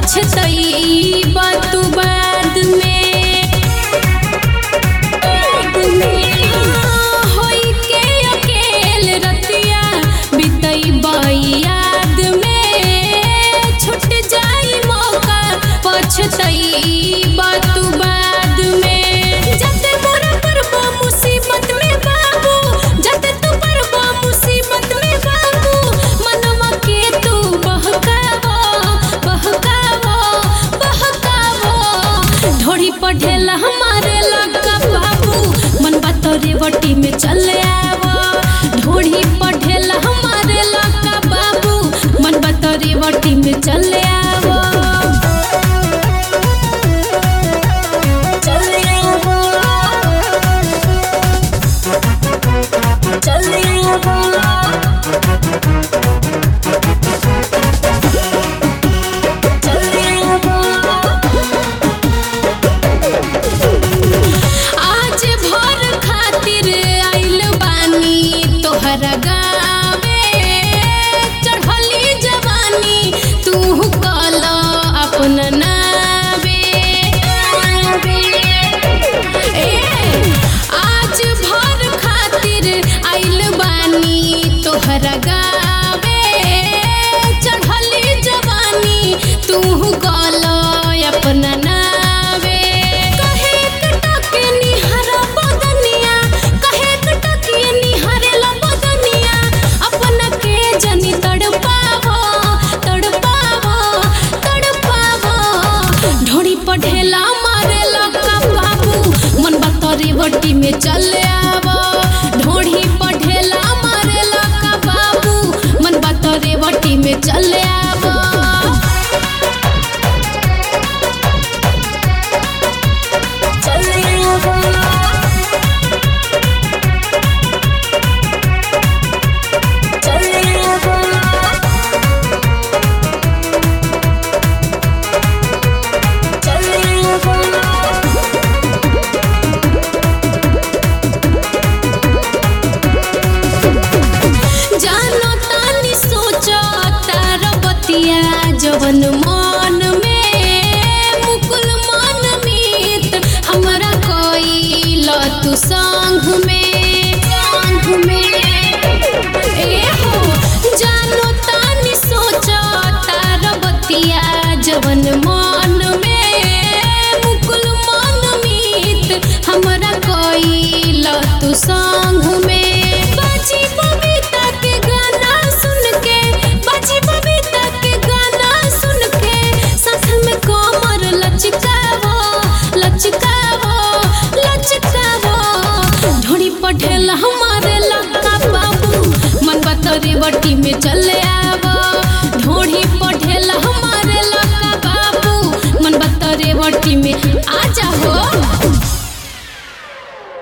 पछतइबा तू बाद में होई के अकेल रतिया बितइबा याद में छूट जाई मौका पछतइबा तू बाद में जते मोरा परबा मुसीबत में बाबू जते तू परबा मुसीबत में बाबू मनवा के तू बहकावा ढोड़ी पढ़ेला हमारे लगा बाबू मन बातरे वटी में चले आवा ढोड़ी पढ़ेला हमारे लगा बाबू मन बातरे वटी में चले आवा चले आवा चले आवा गावे चढ़ली जवानी तू कला अपना नावे आज भर खातिर आइल बानी तोहरा गावे चढ़ली जवानी तू कला अपना नावे कहे कटके निहरा बदनिया कहे कटके निहरे पढ़ेला मारे लगा बाबू मन बातरे वटी में चले आवा ढोड़ी पढ़ेला मारे लगा बाबू मन बातरे वटी में चले आवा चले आवा चले आवा जवन मन में मुकुल मन मीत हमरा कोई तू संग में ए हो जानो तानी सोचा तार बतिया जवन मन में मुकुल मन मीत हमरा कोई तू संग में बाजी बबीता के गाना सुन के बाजी बबीता के गाना सुन के साथ में कमर लचकावो लचकावो लचकावो ढोड़ी पढ़ेला हमारे लगा बाबू मन बातरे वटी में चले आवा ढोड़ी पढ़ेला हमारे लगा बाबू मन बातरे वटी में आ जाओ।